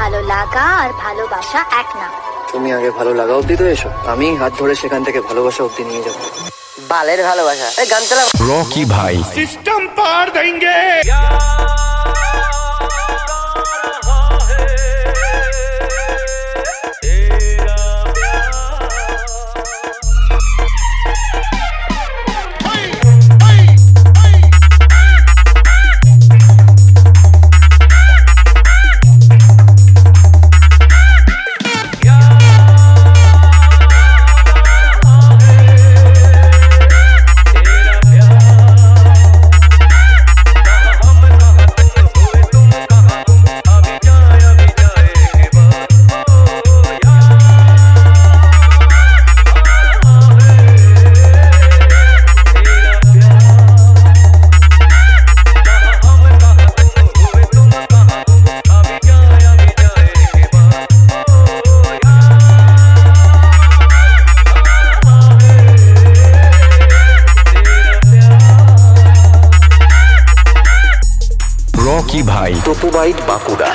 ভালো লাগা আর ভালোবাসা এক না। তুমি আগে ভালো লাগা অব্দি তো এসো, আমি হাত ধরে সেখান থেকে ভালোবাসা অব্দি নিয়ে যাবো। বালের ভালোবাসা। গান চালা। रॉकी भाई सिस्टम पार देंगे। रॉकी भाई टोपो बाइट बांकुड़ा।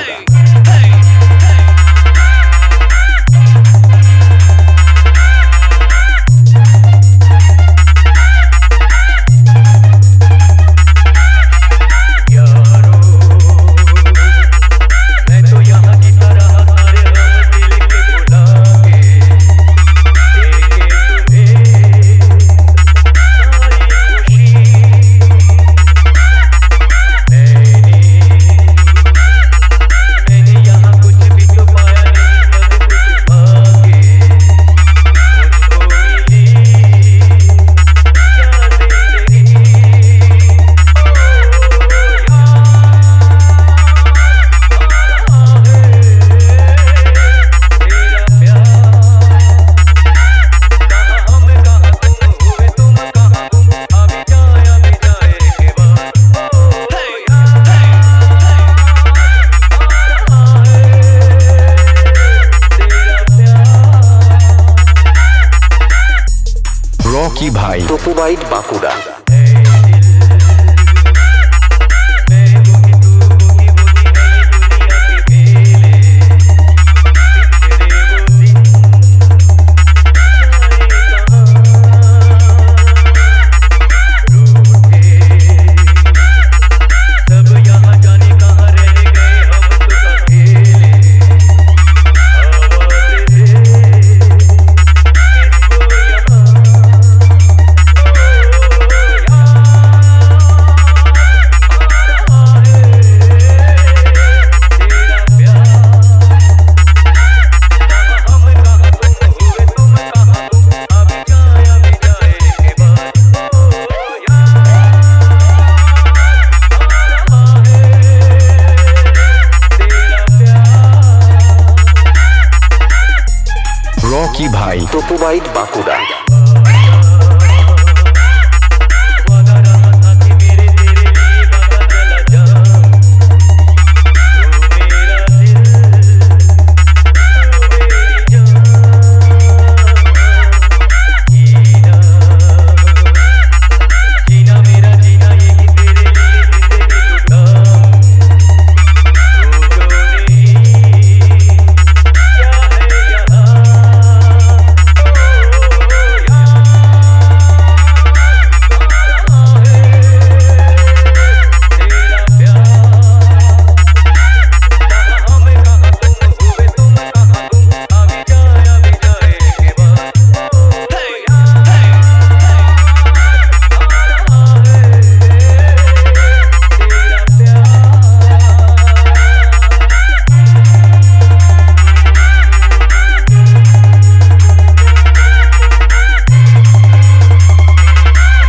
रॉकी भाई टोपो बाइट बांकुड़ा। रॉकी भाई Toppo byte Bankura.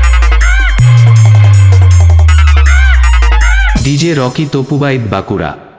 DJ Rocky Toppo byte Bankura.